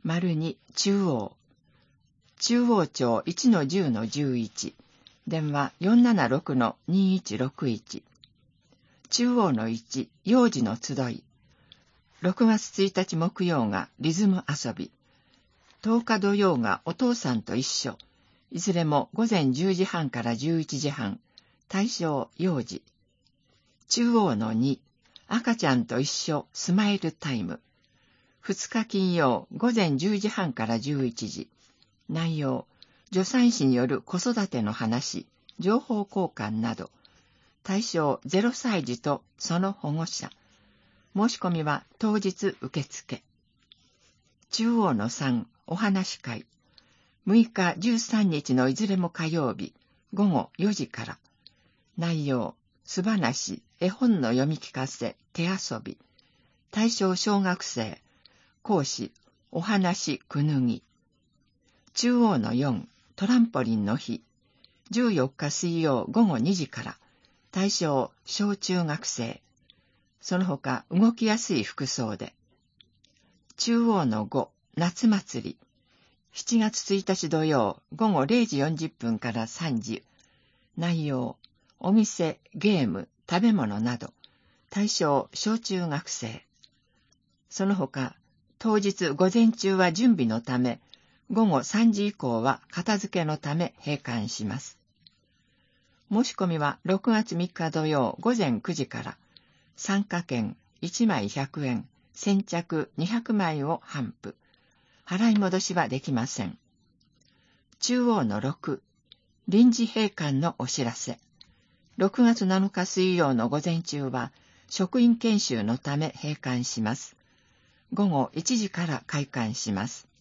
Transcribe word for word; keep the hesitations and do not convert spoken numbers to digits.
に中央。中央町 いちのじゅうのじゅういち。電話 よんななろくのにいちろくいち。中央のいち、幼児の集い。ろくがつついたち木曜がリズム遊び。とおか土曜がお父さんと一緒。いずれもごぜんじゅうじはんからじゅういちじはん。対象幼児。中央のに、赤ちゃんと一緒スマイルタイム。ふつか金曜ごぜんじゅうじはんからじゅういちじ。内容、助産師による子育ての話、情報交換など。対象ゼロさい児とその保護者。申し込みは当日受付。中央のさん、お話会。むいかじゅうさんにちのいずれも火曜日、ごごよじから。内容、素話、絵本の読み聞かせ、手遊び。対象小学生。講師、お話くぬぎ。中央のよん、トランポリンの日。じゅうよっか水曜ごごにじから。対象小中学生。その他動きやすい服装で。中央のご、夏祭り。しちがつついたち土曜ごごれいじよんじゅっぷんからさんじ。内容、お店、ゲーム、食べ物など。対象小中学生。その他、当日午前中は準備のため、ごごさんじ以降は片付けのため閉館します。申し込みはろくがつみっか土曜ごぜんくじから。参加券いちまいひゃくえん、先着にひゃくまいを頒布。払い戻しはできません。中央のろく、臨時閉館のお知らせ。ろくがつなのか水曜の午前中は、職員研修のため閉館します。ごごいちじから開館します。